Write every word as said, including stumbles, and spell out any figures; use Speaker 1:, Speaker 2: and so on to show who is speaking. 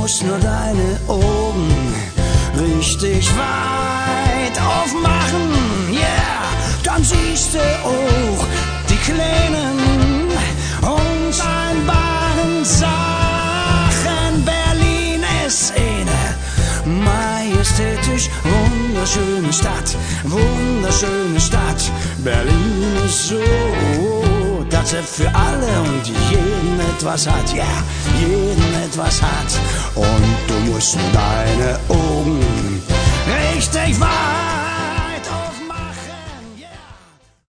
Speaker 1: musst nur deine Augen richtig weit aufmachen, yeah, dann siehst du auch die kleinen und einbaren Sachen. Berlin ist eine majestätisch wunderschöne Stadt, wunderschöne Stadt. Berlin ist so, dass er für alle und jeden etwas hat, ja, yeah, jeden etwas hat. Und du musst nur deine Augen richtig weit